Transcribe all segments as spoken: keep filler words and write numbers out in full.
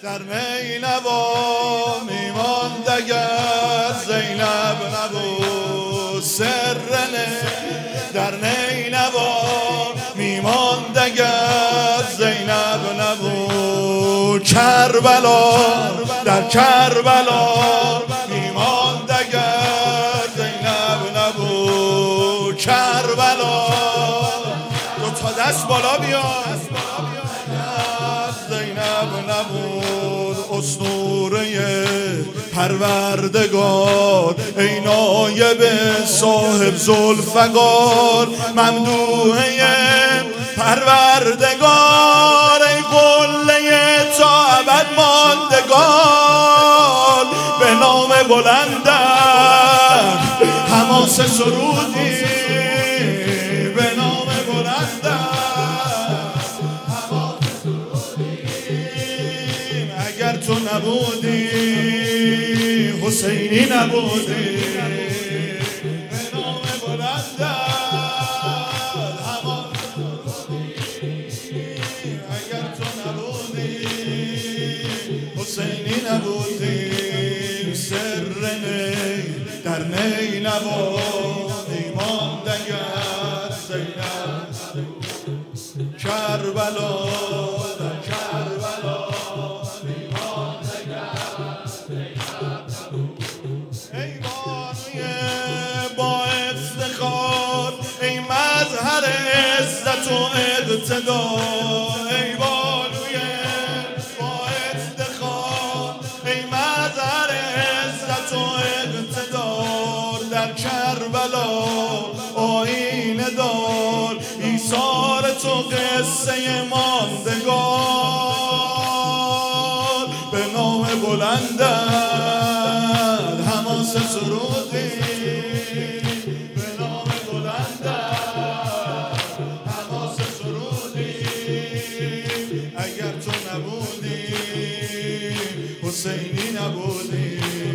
در نینوا میماند اگر زینب نبود، سر در نینوا میماند اگر زینب نبود، کربلا در کربلا میماند اگر زینب نبود، کربلا دو تا دست بالا بیاد زینب نبود. اسطوره پروردگار ای نایب صاحب ذوالفقار، ممدوحه پروردگار ای قله تا ابد ماندگار، به نام بلندت حماس سرودی، به نام بلندت حماس سرودی، اگر تو نبودی حسینی نبودی، به نام بلندت حماس سرودی، اگر تو نبودی حسینی نبودی، سر نی در نینوا میماند اگر زینب، کربلا در کربلا میماند اگر زینب. ای بانوی با افتخار ای مظهر عزت و اقتدار، ای بانوی با افتخار ای مظهر عزت و اقتدار، در کربلا آینه دار ایثار تو قصه ماندگار، به نام بلندت حماس سرودی، به نام بلندت حماس سرودی، اگر تو نبودی حسینی نبودی،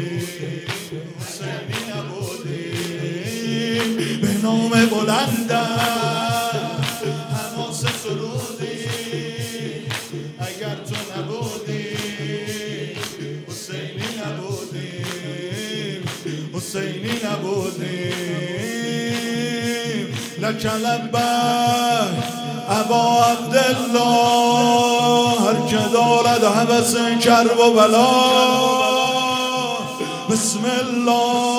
حسینی نبودی، به نام بلندت حماس سرودی، اگر تو نبودی حسینی نبودی، حسینی نبودی. لک لبیک ابا عبدالله، هر که دارد هوس کرب و بلا، بسم الله